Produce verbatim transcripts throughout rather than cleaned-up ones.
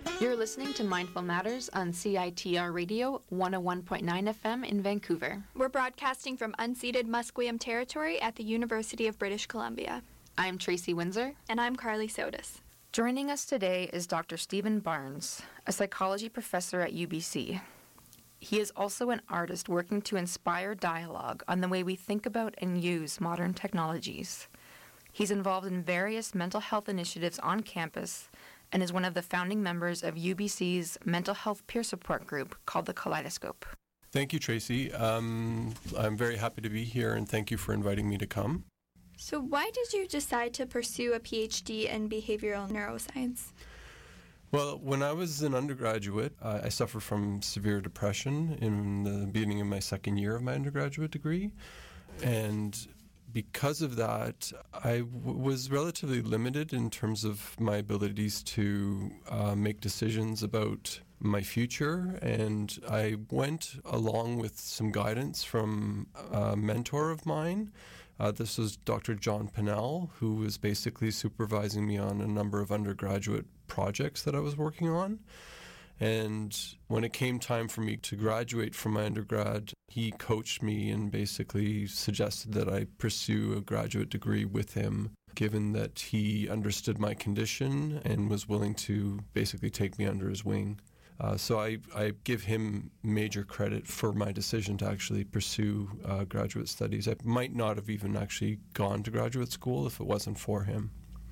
You're listening to Mindful Matters on C I T R Radio one oh one point nine F M in Vancouver. We're broadcasting from unceded Musqueam territory at the University of British Columbia. I'm Tracy Windsor. And I'm Carly Sotis. Joining us today is Doctor Stephen Barnes, a psychology professor at U B C. He is also an artist working to inspire dialogue on the way we think about and use modern technologies. He's involved in various mental health initiatives on campus and is one of the founding members of U B C's mental health peer support group called the Kaleidoscope. Thank you, Tracy. Um, I'm very happy to be here, and thank you for inviting me to come. So why did you decide to pursue a P H D in behavioral neuroscience? Well, when I was an undergraduate, uh, I suffered from severe depression in the beginning of my second year of my undergraduate degree. And because of that, I w- was relatively limited in terms of my abilities to uh, make decisions about my future. And I went along with some guidance from a mentor of mine. Uh, this was Doctor John Pinnell, who was basically supervising me on a number of undergraduate projects that I was working on. And when it came time for me to graduate from my undergrad, he coached me and basically suggested that I pursue a graduate degree with him, given that he understood my condition and was willing to basically take me under his wing. Uh, so I, I give him major credit for my decision to actually pursue uh, graduate studies. I might not have even actually gone to graduate school if it wasn't for him.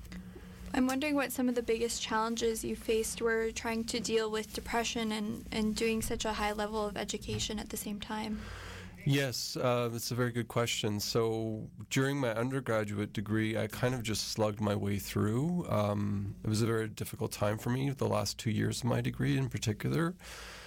I'm wondering what some of the biggest challenges you faced were trying to deal with depression and, and doing such a high level of education at the same time. Yes, uh, that's a very good question. So during my undergraduate degree, I kind of just slugged my way through. Um, it was a very difficult time for me, the last two years of my degree in particular.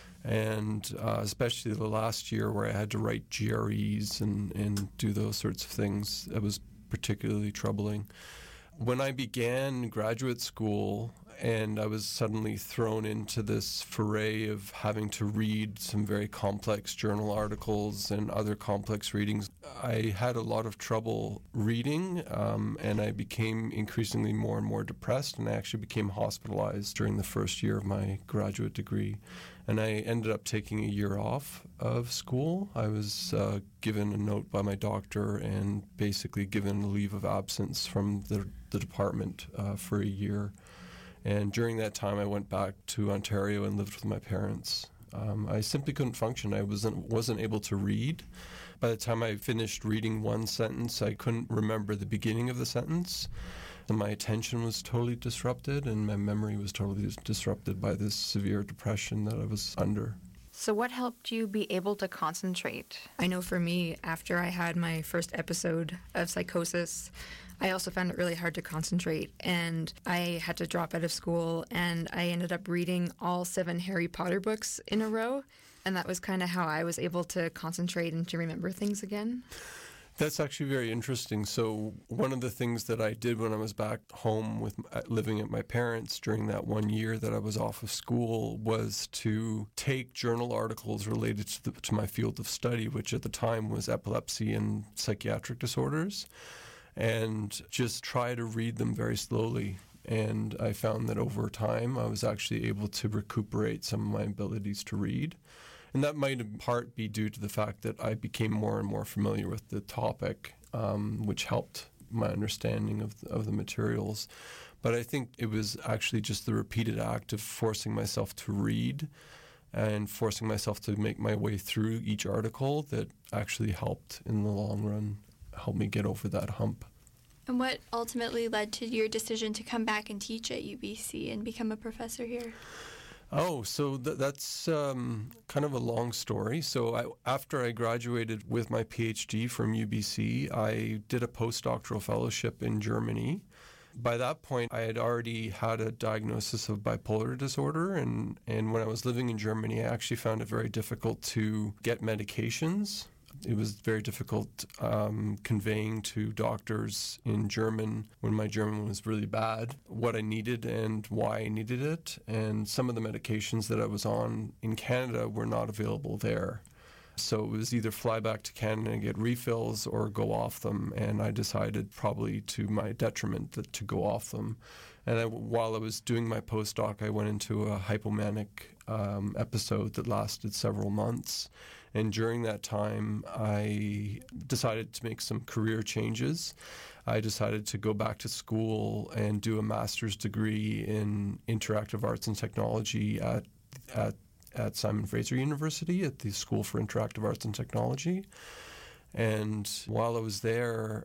And uh, especially the last year where I had to write G R Es and, and do those sorts of things, it was particularly troubling. When I began graduate school and I was suddenly thrown into this foray of having to read some very complex journal articles and other complex readings, I had a lot of trouble reading, um, and I became increasingly more and more depressed, and I actually became hospitalized during the first year of my graduate degree. And I ended up taking a year off of school. I was uh, given a note by my doctor and basically given a leave of absence from the, the department uh, for a year. And during that time, I went back to Ontario and lived with my parents. Um, I simply couldn't function. I wasn't wasn't able to read. By the time I finished reading one sentence, I couldn't remember the beginning of the sentence. And my attention was totally disrupted, and my memory was totally disrupted by this severe depression that I was under. So what helped you be able to concentrate? I know for me, after I had my first episode of psychosis, I also found it really hard to concentrate, and I had to drop out of school, and I ended up reading all seven Harry Potter books in a row, and that was kind of how I was able to concentrate and to remember things again. That's actually very interesting. So one of the things that I did when I was back home with living at my parents during that one year that I was off of school was to take journal articles related to, the, to my field of study, which at the time was epilepsy and psychiatric disorders, and just try to read them very slowly. And I found that over time I was actually able to recuperate some of my abilities to read. And that might in part be due to the fact that I became more and more familiar with the topic, um, which helped my understanding of the, of the materials. But I think it was actually just the repeated act of forcing myself to read and forcing myself to make my way through each article that actually helped in the long run, help me get over that hump. And what ultimately led to your decision to come back and teach at U B C and become a professor here? Oh, so th- that's um, kind of a long story. So I, after I graduated with my P H D from U B C, I did a postdoctoral fellowship in Germany. By that point, I had already had a diagnosis of bipolar disorder, and, and when I was living in Germany, I actually found it very difficult to get medications. It was very difficult um, conveying to doctors in German, when my German was really bad, what I needed and why I needed it. And some of the medications that I was on in Canada were not available there. So it was either fly back to Canada and get refills or go off them. And I decided, probably to my detriment, that to go off them. And I, while I was doing my postdoc, I went into a hypomanic um, episode that lasted several months. And during that time, I decided to make some career changes. I decided to go back to school and do a master's degree in interactive arts and technology at at, at Simon Fraser University at the School for Interactive Arts and Technology. And while I was there,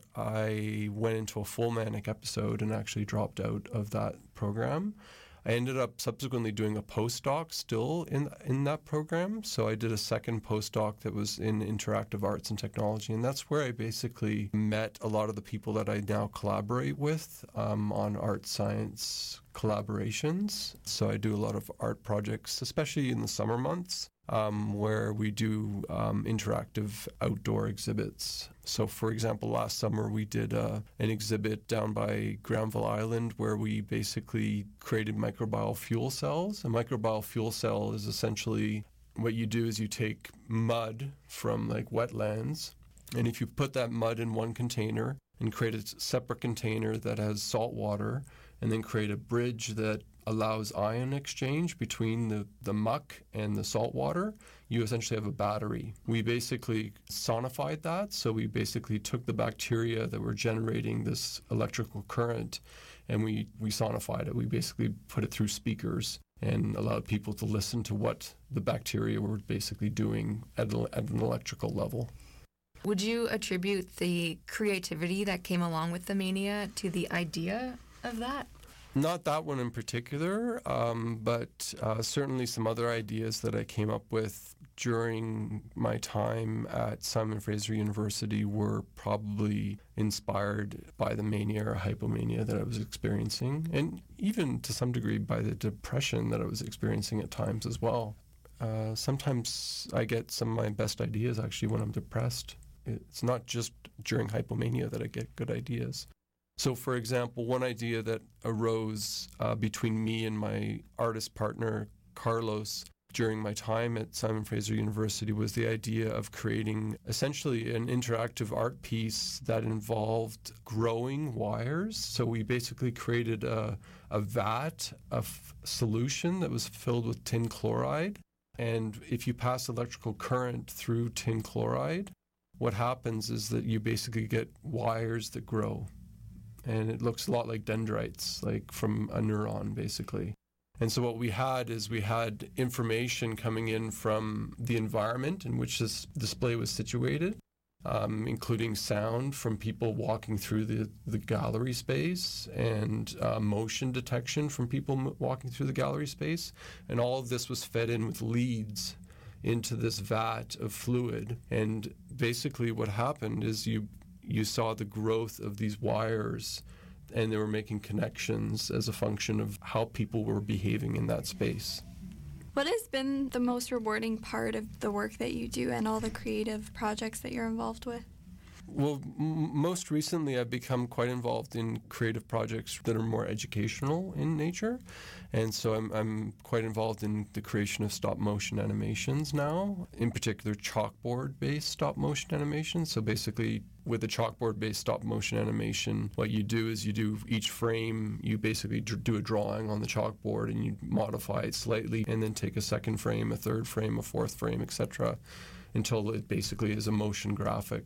I went into a full manic episode and actually dropped out of that program. I ended up subsequently doing a postdoc still in in that program. So I did a second postdoc that was in interactive arts and technology. And that's where I basically met a lot of the people that I now collaborate with um, on art science collaborations. So I do a lot of art projects, especially in the summer months, um, where we do um, interactive outdoor exhibits. So, for example, last summer we did uh, an exhibit down by Granville Island where we basically created microbial fuel cells. A microbial fuel cell is essentially what you do is you take mud from like wetlands, and if you put that mud in one container and create a separate container that has salt water, and then create a bridge that allows ion exchange between the, the muck and the salt water, you essentially have a battery. We basically sonified that, so we basically took the bacteria that were generating this electrical current and we, we sonified it. We basically put it through speakers and allowed people to listen to what the bacteria were basically doing at, a, at an electrical level. Would you attribute the creativity that came along with the mania to the idea of that? Not that one in particular, um, but uh, certainly some other ideas that I came up with during my time at Simon Fraser University were probably inspired by the mania or hypomania that I was experiencing, and even to some degree by the depression that I was experiencing at times as well. Uh, sometimes I get some of my best ideas actually when I'm depressed. It's not just during hypomania that I get good ideas. So, for example, one idea that arose uh, between me and my artist partner, Carlos, during my time at Simon Fraser University was the idea of creating essentially an interactive art piece that involved growing wires. So we basically created a, a vat of solution that was filled with tin chloride. And if you pass electrical current through tin chloride, what happens is that you basically get wires that grow. And it looks a lot like dendrites, like from a neuron, basically. And so what we had is we had information coming in from the environment in which this display was situated, um, including sound from people walking through the, the gallery space and uh, motion detection from people m- walking through the gallery space. And all of this was fed in with leads into this vat of fluid. And basically what happened is you you saw the growth of these wires, and they were making connections as a function of how people were behaving in that space. What has been the most rewarding part of the work that you do and all the creative projects that you're involved with? Well, m- most recently I've become quite involved in creative projects that are more educational in nature. And so I'm, I'm quite involved in the creation of stop-motion animations now, in particular chalkboard-based stop-motion animations. So basically, with a chalkboard-based stop-motion animation, what you do is you do each frame, you basically dr- do a drawing on the chalkboard and you modify it slightly and then take a second frame, a third frame, a fourth frame, et cetera, until it basically is a motion graphic.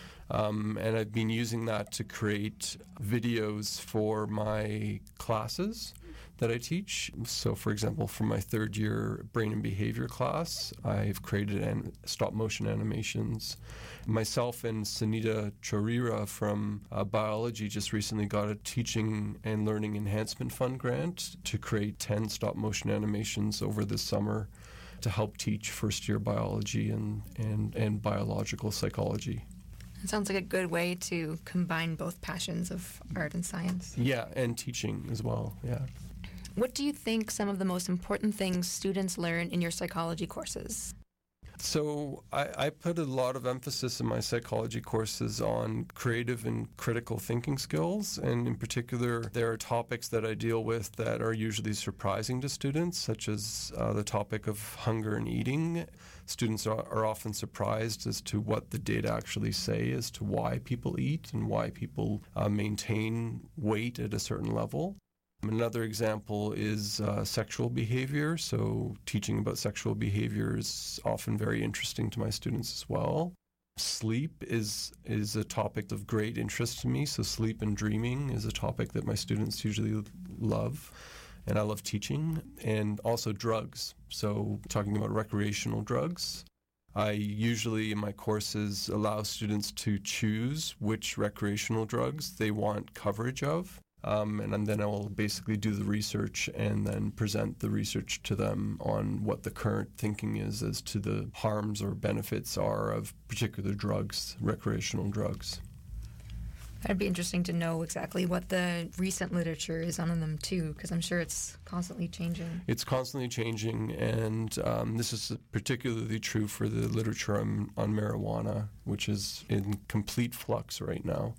Um, and I've been using that to create videos for my classes that I teach. So, for example, for my third year brain and behavior class, I've created an stop-motion animations. Myself and Sunita Chorira from uh, biology just recently got a Teaching and Learning Enhancement Fund grant to create ten stop-motion animations over this summer to help teach first-year biology and, and, and biological psychology. It sounds like a good way to combine both passions of art and science. Yeah, and teaching as well, yeah. What do you think some of the most important things students learn in your psychology courses? So I, I put a lot of emphasis in my psychology courses on creative and critical thinking skills, and in particular, there are topics that I deal with that are usually surprising to students, such as uh, the topic of hunger and eating. Students are, are often surprised as to what the data actually say as to why people eat and why people uh, maintain weight at a certain level. Another example is uh, sexual behavior. So teaching about sexual behavior is often very interesting to my students as well. Sleep is is a topic of great interest to me. So sleep and dreaming is a topic that my students usually love, and I love teaching. And also drugs. So talking about recreational drugs. I usually in my courses allow students to choose which recreational drugs they want coverage of. Um, and then I will basically do the research and then present the research to them on what the current thinking is as to the harms or benefits are of particular drugs, recreational drugs. That'd be interesting to know exactly what the recent literature is on them too, because I'm sure it's constantly changing. It's constantly changing, and um, this is particularly true for the literature on, on marijuana, which is in complete flux right now.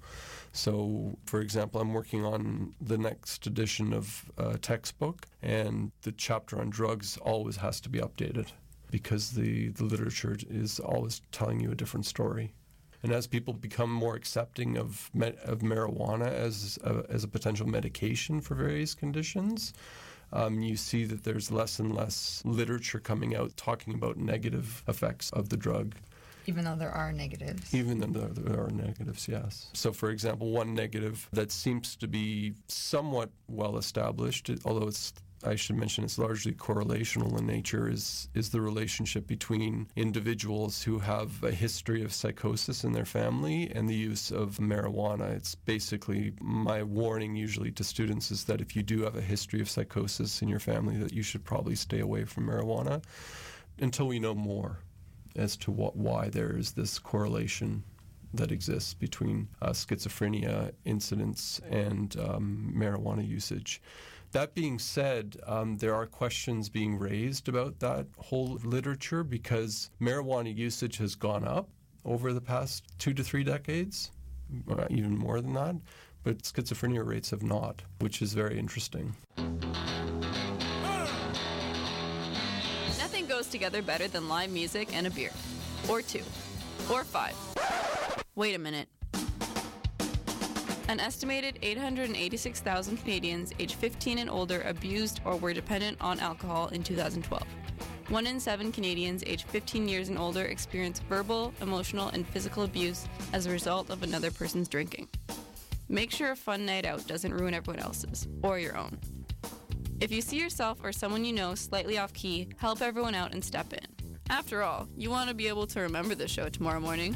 So, for example, I'm working on the next edition of a textbook, and the chapter on drugs always has to be updated because the, the literature is always telling you a different story. And as people become more accepting of me- of marijuana as a, as a potential medication for various conditions, um, you see that there's less and less literature coming out talking about negative effects of the drug. Even though there are negatives. Even though there, there are negatives, yes. So, for example, one negative that seems to be somewhat well established, although it's I should mention it's largely correlational in nature, is is the relationship between individuals who have a history of psychosis in their family and the use of marijuana. It's basically my warning usually to students is that if you do have a history of psychosis in your family, that you should probably stay away from marijuana until we know more as to what why there is this correlation that exists between uh, schizophrenia incidents and um, marijuana usage. That being said, um, there are questions being raised about that whole literature because marijuana usage has gone up over the past two to three decades, uh, even more than that, but schizophrenia rates have not, which is very interesting. Nothing goes together better than live music and a beer. Or two. Or five. Wait a minute. An estimated eight hundred eighty-six thousand Canadians aged fifteen and older abused or were dependent on alcohol in two thousand twelve. One in seven Canadians aged fifteen years and older experience verbal, emotional, and physical abuse as a result of another person's drinking. Make sure a fun night out doesn't ruin everyone else's, or your own. If you see yourself or someone you know slightly off key, help everyone out and step in. After all, you want to be able to remember the show tomorrow morning.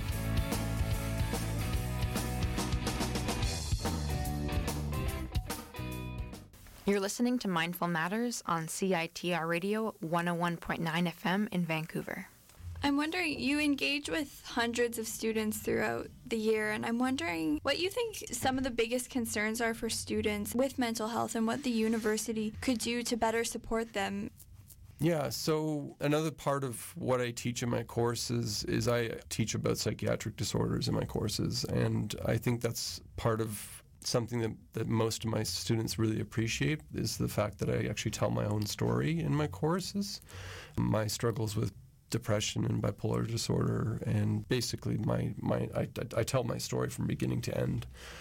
You're listening to Mindful Matters on C I T R Radio one oh one point nine F M in Vancouver. I'm wondering, you engage with hundreds of students throughout the year, and I'm wondering what you think some of the biggest concerns are for students with mental health and what the university could do to better support them. Yeah, so another part of what I teach in my courses is I teach about psychiatric disorders in my courses, and I think that's part of something that, that most of my students really appreciate is the fact that I actually tell my own story in my courses. My struggles with depression and bipolar disorder, and basically my, my I, I tell my story from beginning to end.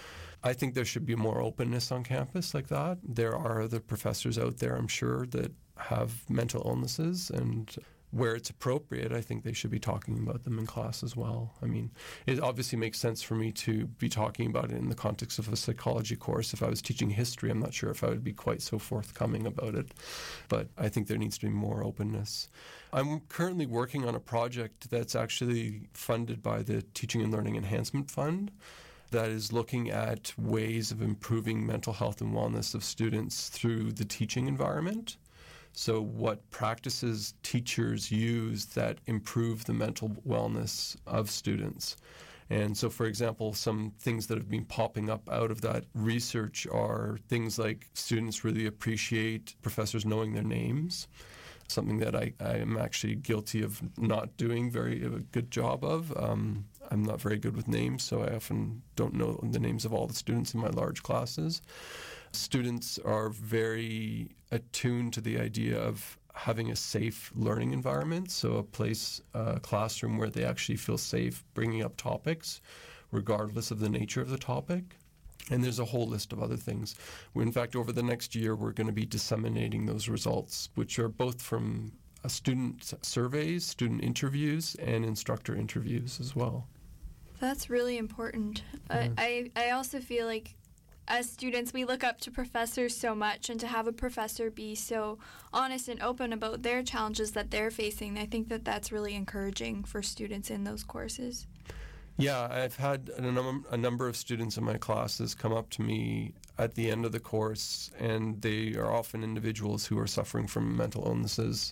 I think there should be more openness on campus like that. There are other professors out there, I'm sure, that have mental illnesses, and where it's appropriate, I think they should be talking about them in class as well. I mean, it obviously makes sense for me to be talking about it in the context of a psychology course. If I was teaching history, I'm not sure if I would be quite so forthcoming about it. But I think there needs to be more openness. I'm currently working on a project that's actually funded by the Teaching and Learning Enhancement Fund that is looking at ways of improving mental health and wellness of students through the teaching environment. So what practices teachers use that improve the mental wellness of students. And so, for example, some things that have been popping up out of that research are things like students really appreciate professors knowing their names, something that I, I am actually guilty of not doing very a good job of. Um, I'm not very good with names, so I often don't know the names of all the students in my large classes. Students are very attuned to the idea of having a safe learning environment, so a place, a classroom where they actually feel safe bringing up topics, regardless of the nature of the topic. And there's a whole list of other things. In fact, over the next year, we're going to be disseminating those results, which are both from uh, student surveys, student interviews, and instructor interviews as well. That's really important. Yeah. I, I also feel like as students, we look up to professors so much, and to have a professor be so honest and open about their challenges that they're facing, I think that that's really encouraging for students in those courses. Yeah, I've had a, num- a number of students in my classes come up to me at the end of the course, and they are often individuals who are suffering from mental illnesses,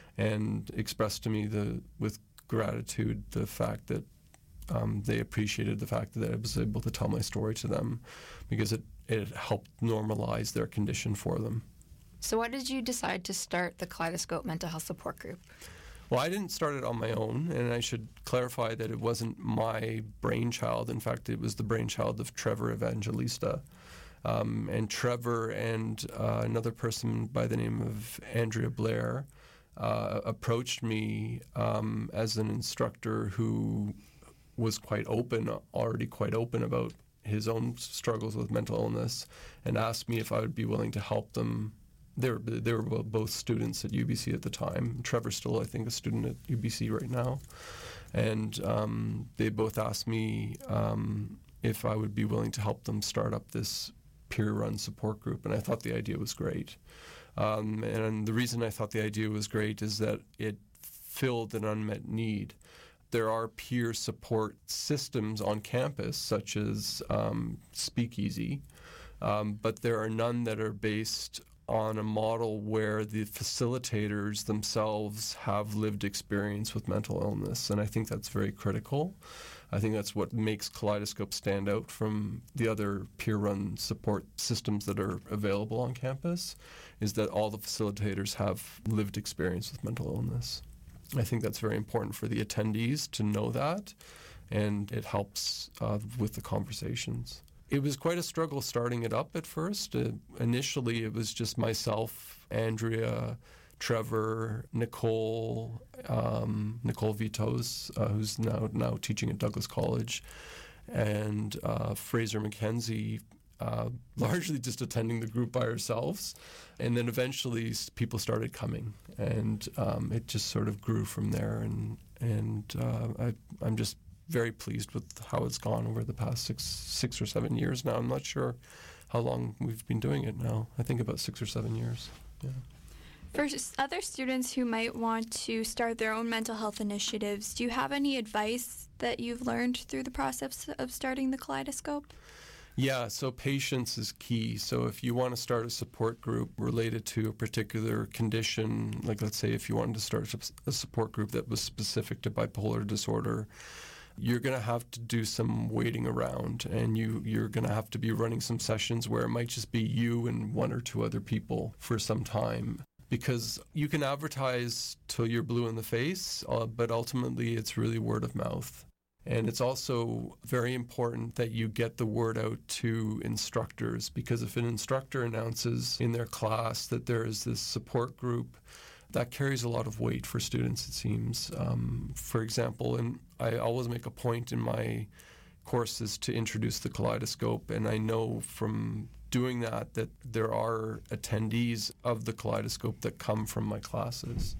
and express to me the with gratitude the fact that um, they appreciated the fact that I was able to tell my story to them, because it, it helped normalize their condition for them. So why did you decide to start the Kaleidoscope Mental Health Support Group? Well, I didn't start it on my own, and I should clarify that it wasn't my brainchild. In fact, it was the brainchild of Trevor Evangelista. Um, and Trevor and uh, another person by the name of Andrea Blair uh, approached me um, as an instructor who was quite open, already quite open about his own struggles with mental illness, and asked me if I would be willing to help them. They were, they were both students at U B C at the time. Trevor's still, I think, a student at U B C right now. And um, they both asked me um, if I would be willing to help them start up this peer-run support group. And I thought the idea was great. Um, and the reason I thought the idea was great is that it filled an unmet need. There are peer support systems on campus, such as um, Speakeasy, um, but there are none that are based on a model where the facilitators themselves have lived experience with mental illness. And I think that's very critical. I think that's what makes Kaleidoscope stand out from the other peer-run support systems that are available on campus, is that all the facilitators have lived experience with mental illness. I think that's very important for the attendees to know that, and it helps uh, with the conversations. It was quite a struggle starting it up at first. Uh, initially, it was just myself, Andrea, Trevor, Nicole, um, Nicole Vitos, uh, who's now now teaching at Douglas College, and uh, Fraser McKenzie, uh, largely just attending the group by ourselves. And then eventually people started coming, and um, it just sort of grew from there. And, and uh, I, I'm just very pleased with how it's gone over the past six six or seven years now. I'm not sure how long we've been doing it now. I think about six or seven years. Yeah. For other students who might want to start their own mental health initiatives, do you have any advice that you've learned through the process of starting the Kaleidoscope? Yeah, so patience is key. So if you want to start a support group related to a particular condition, like let's say if you wanted to start a support group that was specific to bipolar disorder, you're going to have to do some waiting around, and you, you're going to have to be running some sessions where it might just be you and one or two other people for some time. Because you can advertise till you're blue in the face, uh, but ultimately it's really word of mouth. And it's also very important that you get the word out to instructors, because if an instructor announces in their class that there is this support group, that carries a lot of weight for students, it seems. Um, for example, and I always make a point in my courses to introduce the Kaleidoscope, and I know from doing that that there are attendees of the Kaleidoscope that come from my classes.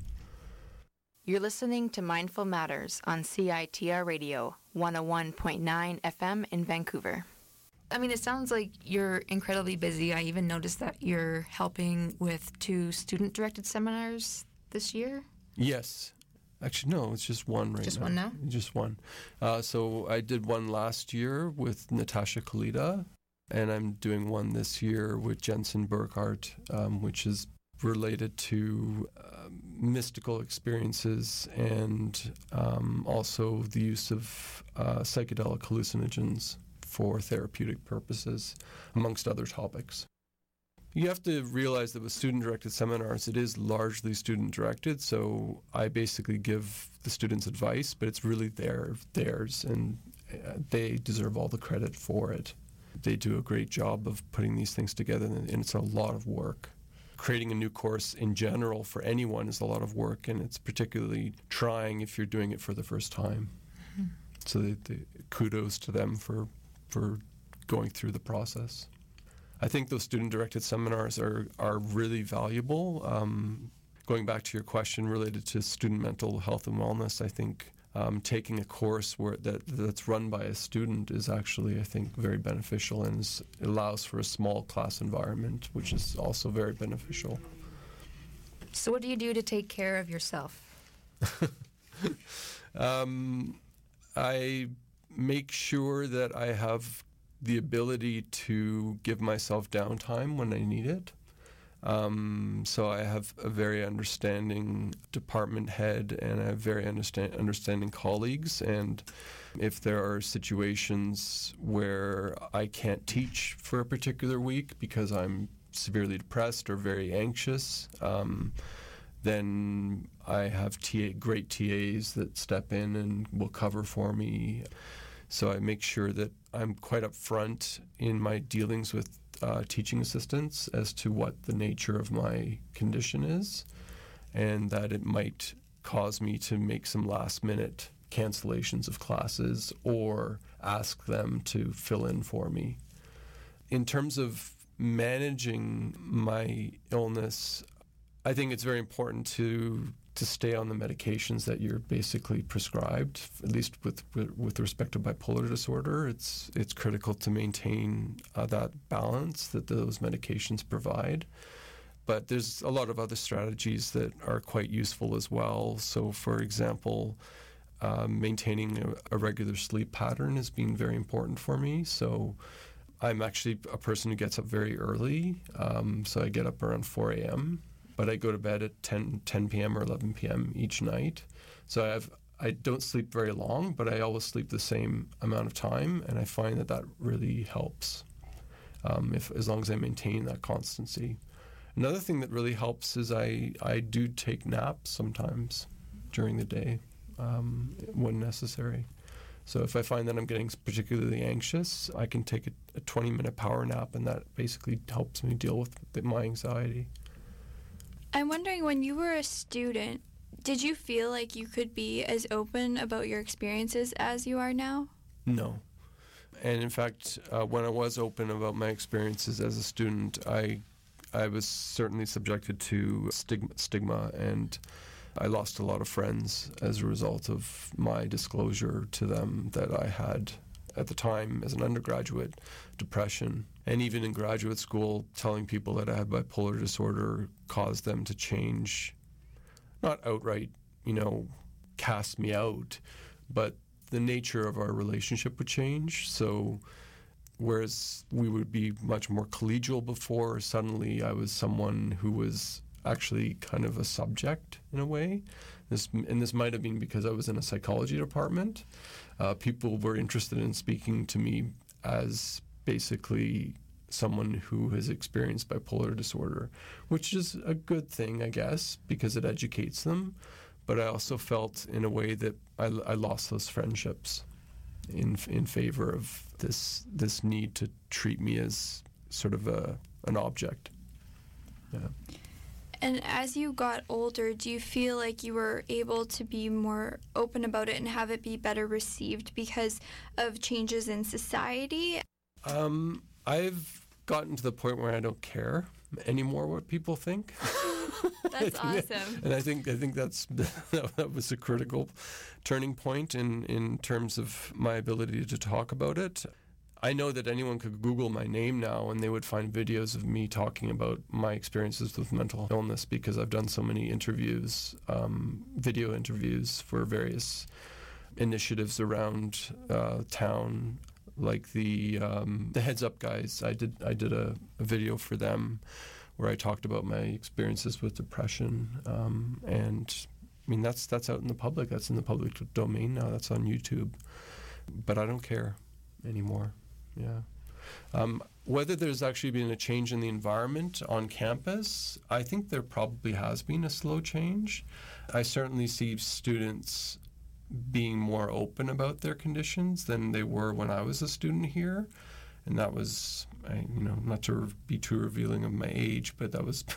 You're listening to Mindful Matters on C I T R Radio, one oh one point nine F M in Vancouver. I mean, it sounds like you're incredibly busy. I even noticed that you're helping with two student-directed seminars this year. Yes. Actually, no, it's just one right just now. Just one now? Just one. Uh, so I did one last year with Natasha Kalita, and I'm doing one this year with Jensen Burkhardt, um, which is related to uh, mystical experiences and um, also the use of uh, psychedelic hallucinogens for therapeutic purposes, amongst other topics. You have to realize that with student-directed seminars, it is largely student-directed, so I basically give the students advice, but it's really their theirs, and uh, they deserve all the credit for it. They do a great job of putting these things together, and it's a lot of work. Creating a new course in general for anyone is a lot of work, and it's particularly trying if you're doing it for the first time. Mm-hmm. So they, they, kudos to them for for going through the process. I think those student-directed seminars are, are really valuable. Um, going back to your question related to student mental health and wellness, I think um, taking a course where that that's run by a student is actually, I think, very beneficial, and is, it allows for a small class environment, which is also very beneficial. So what do you do to take care of yourself? um, I make sure that I have the ability to give myself downtime when I need it. Um, so I have a very understanding department head, and I have very understand, understanding colleagues. And if there are situations where I can't teach for a particular week because I'm severely depressed or very anxious, um, then I have T A, great T As that step in and will cover for me. So I make sure that I'm quite upfront in my dealings with uh, teaching assistants as to what the nature of my condition is, and that it might cause me to make some last-minute cancellations of classes or ask them to fill in for me. In terms of managing my illness, I think it's very important to to stay on the medications that you're basically prescribed. At least with with respect to bipolar disorder, it's it's critical to maintain uh, that balance that those medications provide. But there's a lot of other strategies that are quite useful as well. So, for example, uh, maintaining a, a regular sleep pattern has been very important for me. So I'm actually a person who gets up very early. Um, so I get up around four a.m., but I go to bed at ten p.m. or eleven p.m. each night. So I have I don't sleep very long, but I always sleep the same amount of time, and I find that that really helps, um, if as long as I maintain that constancy. Another thing that really helps is I, I do take naps sometimes during the day um, when necessary. So if I find that I'm getting particularly anxious, I can take a, a twenty-minute power nap, and that basically helps me deal with my anxiety. I'm wondering, when you were a student, did you feel like you could be as open about your experiences as you are now? No. And in fact, uh, when I was open about my experiences as a student, I I was certainly subjected to stigma, stigma, and I lost a lot of friends as a result of my disclosure to them that I had, at the time as an undergraduate, depression. And even in graduate school, telling people that I had bipolar disorder caused them to change, not outright, you know, cast me out, but the nature of our relationship would change. So whereas we would be much more collegial before, suddenly I was someone who was actually kind of a subject in a way. This, and this might have been because I was in a psychology department. Uh, people were interested in speaking to me as basically someone who has experienced bipolar disorder, which is a good thing, I guess, because it educates them. But I also felt in a way that I, I lost those friendships in in favor of this this need to treat me as sort of a an object. Yeah. And as you got older, do you feel like you were able to be more open about it and have it be better received because of changes in society? Um, I've gotten to the point where I don't care anymore what people think. That's awesome. And I think I think that's that was a critical turning point in, in terms of my ability to talk about it. I know that anyone could Google my name now and they would find videos of me talking about my experiences with mental illness, because I've done so many interviews, um, video interviews for various initiatives around uh, town, like the um, the Heads Up guys. I did I did a, a video for them where I talked about my experiences with depression, um, and I mean that's that's out in the public. That's in the public domain now. That's on YouTube, but I don't care anymore. Yeah. Um, whether there's actually been a change in the environment on campus, I think there probably has been a slow change. I certainly see students being more open about their conditions than they were when I was a student here. And that was, I, you know, not to be too revealing of my age, but that was,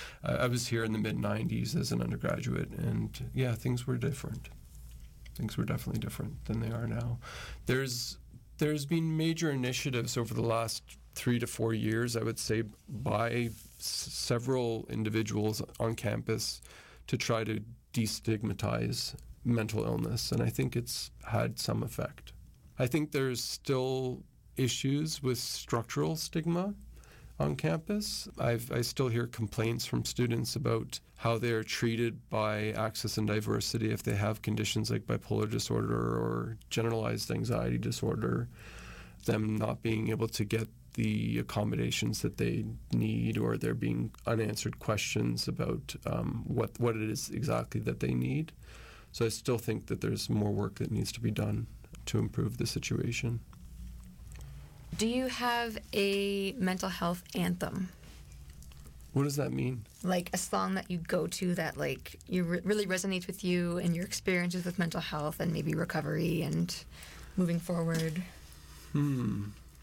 I was here in the mid nineties as an undergraduate, and yeah, things were different. Things were definitely different than they are now. There's There's been major initiatives over the last three to four years, I would say, by s- several individuals on campus to try to destigmatize mental illness, and I think it's had some effect. I think there's still issues with structural stigma on campus. I've, I still hear complaints from students about how they're treated by Access and Diversity if they have conditions like bipolar disorder or generalized anxiety disorder, them not being able to get the accommodations that they need, or there being unanswered questions about um, what, what it is exactly that they need. So I still think that there's more work that needs to be done to improve the situation. Do you have a mental health anthem? What does that mean? Like a song that you go to that like you re- really resonates with you and your experiences with mental health and maybe recovery and moving forward? Hmm.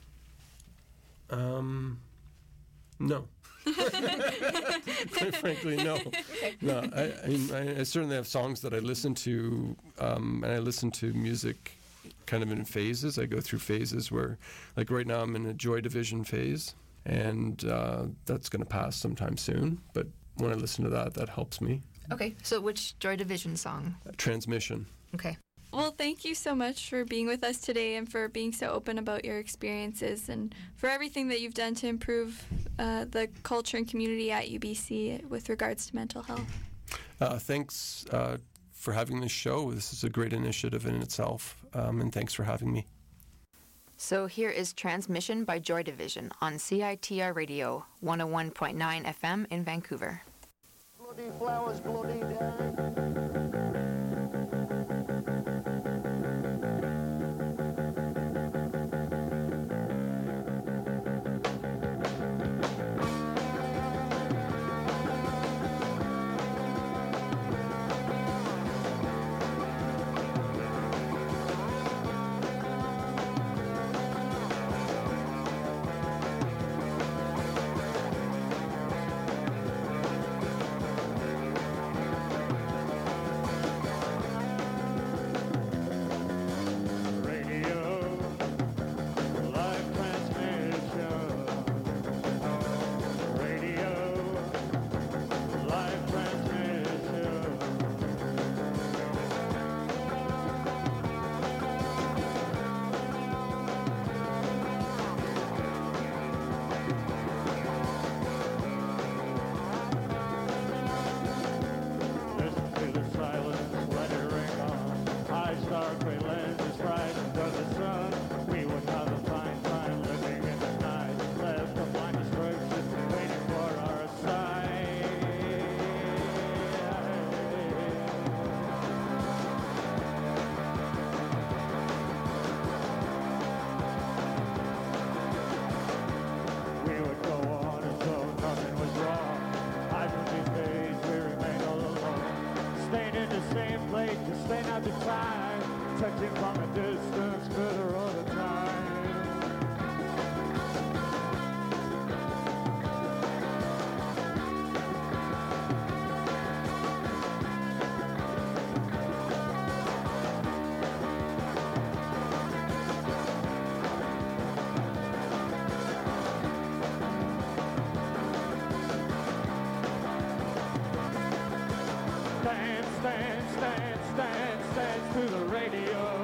Um, no. Quite frankly, no. No, I, I mean, I, I certainly have songs that I listen to, um, and I listen to music kind of in phases. I go through phases where, like right now, I'm in a Joy Division phase, and uh, that's going to pass sometime soon. But when I listen to that, that helps me. Okay, so which Joy Division song? Uh, Transmission. Okay. Well, thank you so much for being with us today and for being so open about your experiences and for everything that you've done to improve uh, the culture and community at U B C with regards to mental health. Uh, thanks uh, for having this show. This is a great initiative in itself, um, and thanks for having me. So here is Transmission by Joy Division on C I T R Radio, one oh one point nine F M in Vancouver. Bloody flowers, bloody dime. Touching from a distance, further all the time. Dance, dance, dance, dance, dance to the radio.